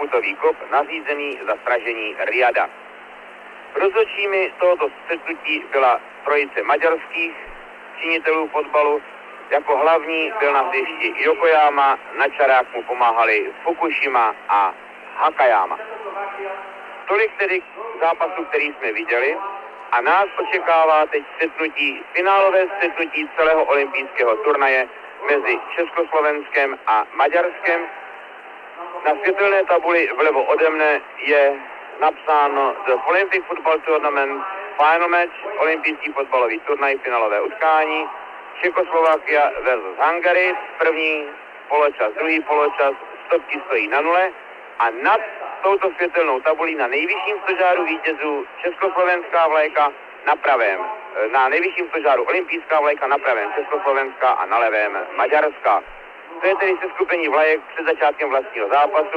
pokutový kop nařízený za stražení Riada. Rozhodčími tohoto střetnutí byla trojice maďarských činitelů fotbalu. Jako hlavní byl na hřišti Yokoyama, na čarách mu pomáhali Fukushima a Hakayama. Tolik tedy zápasu, který jsme viděli, a nás očekává teď finálové střetnutí celého olympijského turnaje mezi Československem a Maďarskem. Na světelné tabuli vlevo ode mne je napsáno The Olympic Football Tournament Final Match, olympijský fotbalový turnaj, finálové utkání, Čekoslovakia versus Hungary, první poločas, druhý poločas, stopky stojí na nule a nad touto světelnou tabulí na nejvyšším stožáru vítězů československá vlajka na pravém, na nejvyšším stožáru olympijská vlajka na pravém Československá a na levém Maďarská. To je tedy seskupení vlajek před začátkem vlastního zápasu.